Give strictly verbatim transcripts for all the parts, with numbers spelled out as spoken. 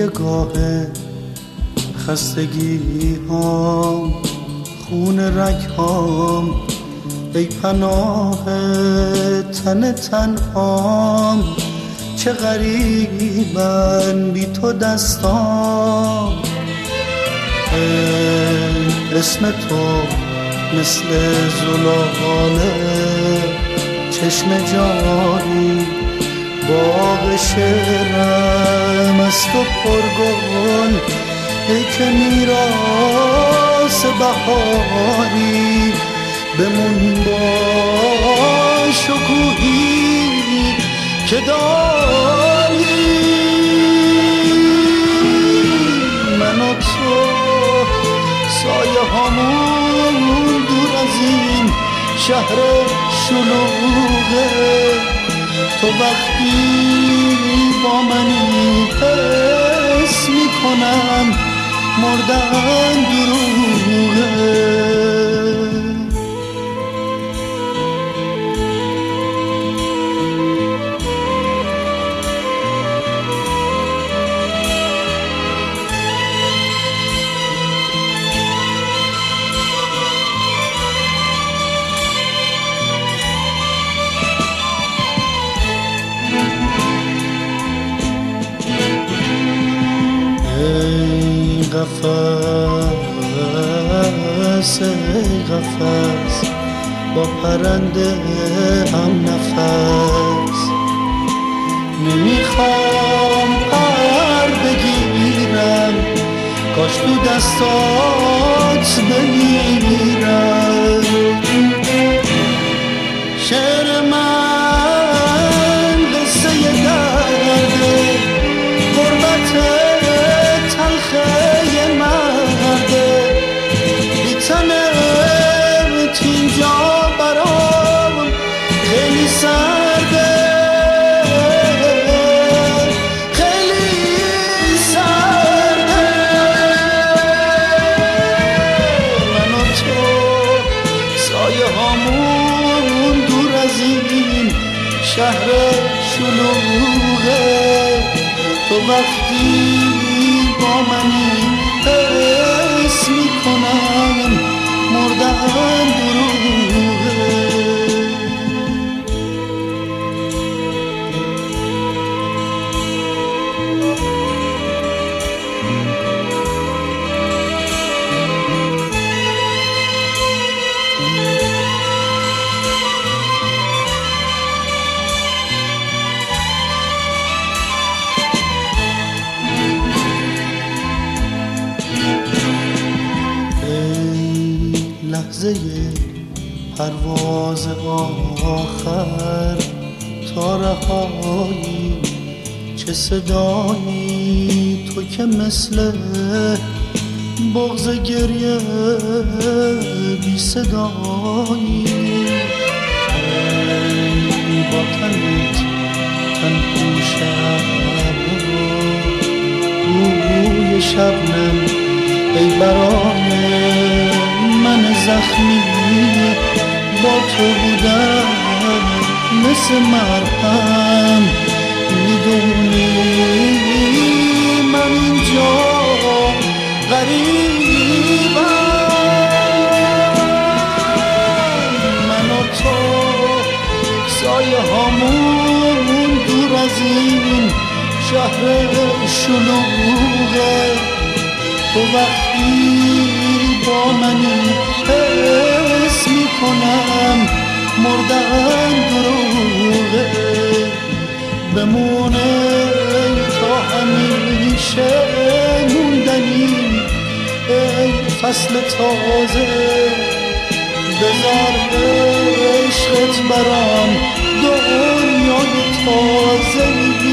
نگاه خستگی هام، خون رگ هام، ای پناه تن تنهام. چه غریبن بی تو دستام، اسم تو مثل زلاله چشم جانی. باغ شعرم از تو پرگل، ای که میراث بهاری. بمون با شکوهی که داری. من و تو سایه هامون دور از این شهر شلوغه. تو وقتی با منی حس میکنم مردن دروغه. قفس ای قفس با پرنده هم نفس. نمیخوام پر بگیرم، کاش تو دستات بمیرم. شعر من قصه درده، غربت تلخه مرده. بی‌تنت اینجا برام خیلی سرده، خیلی سرده. من و تو سایه هامون دور از این شهر شلوغه. تو وقتی با منی حس میکنم مردن دروغه. لحظه پرواز آخر تا رهایی، چه صدایی تو که مثل بغض گریه بی صدایی. با تنت تن پوشم روی شبنم، ای برای من زخمی. با تو بودم مثل مرهم، میدونی من اینجا غریبم. من و تو سایه هامون دور از این شهر شلوغه. تو وقتی با منی حس میکنم مردن دروغه. بمونه تا همیشه موندنی، ای فصل تازه. بذار عشقت برام دنیای تازه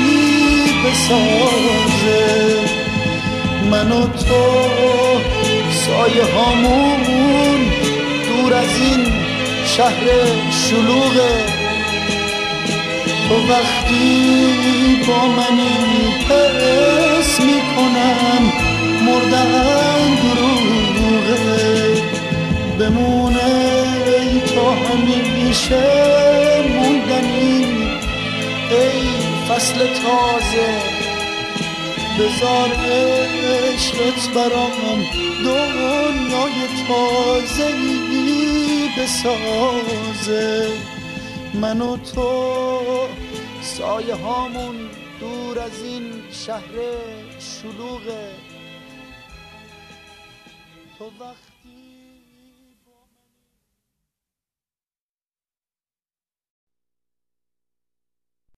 بسازه. من و تو سایه هامون دور از این شهر شلوغه. تو وقتی با منی حس میکنم مردن دروغه. بمونه تا همیشه موندنی، ای فصل تازه. بذار عشقت برام دنیای تازه‌ای بسازه. من و تو سایه هامون دور از این شهر شلوغه. تو وقت